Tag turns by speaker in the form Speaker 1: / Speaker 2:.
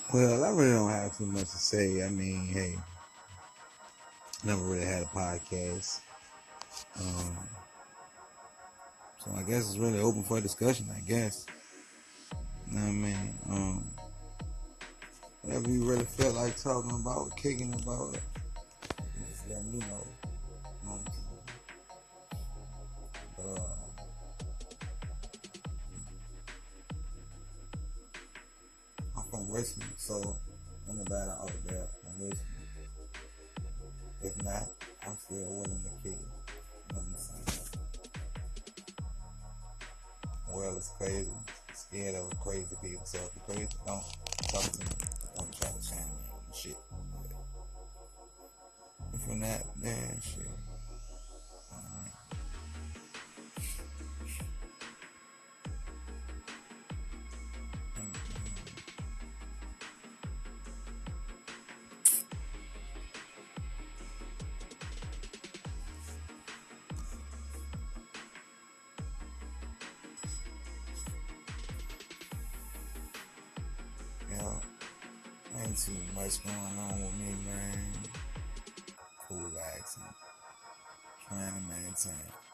Speaker 1: Well, I really don't have too much to say. I mean, hey, never really had a podcast. Um, so I guess it's really open for discussion, I guess. You know what I mean? Whatever you really feel like talking about, kicking about it, just let me know. But, I'm from Richmond, so anybody out there from Richmond, if not, I'm still willing to kick it. You know what I'm saying? The world is crazy. I'm scared of crazy people. So if you're crazy, don't talk to me. Don't try to shame me and shit. If you're not, then shit. You know, ain't too much going on with me, man. Cool accent. Trying to maintain.